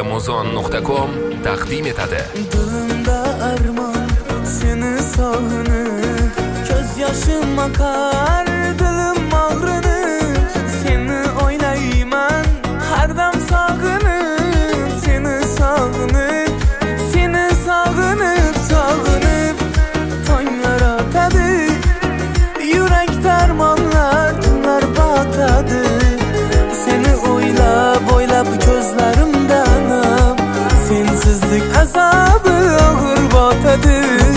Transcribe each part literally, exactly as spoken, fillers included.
amazon nuqta com taqdim etadi. Dilimda armon seni sog'inib, ko'z yoshim akar, dilim og'rinib, seni o'ylayman har dam sog'inib, seni sog'inib, seni sog'inib, sog'inib tonglar o'tadi, yurak darmonlar tunlar botadi, seni o'ylab o'ylab ko'zlarimdan sensizlik azobi og'ir botadi.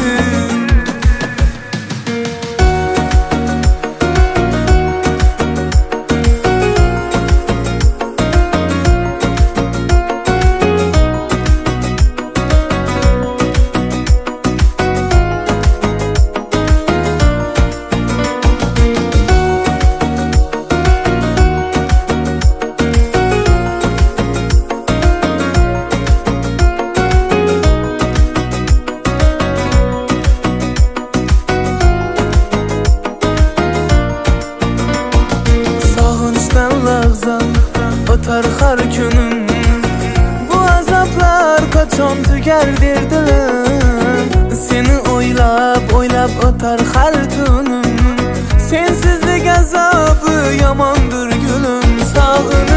O'tar har kunim, bu azoblar qachon tugar derdilar. Seni o'ylab o'ylab o'tar har tunim, sensizlik azobi yomondir gulim, sog'inib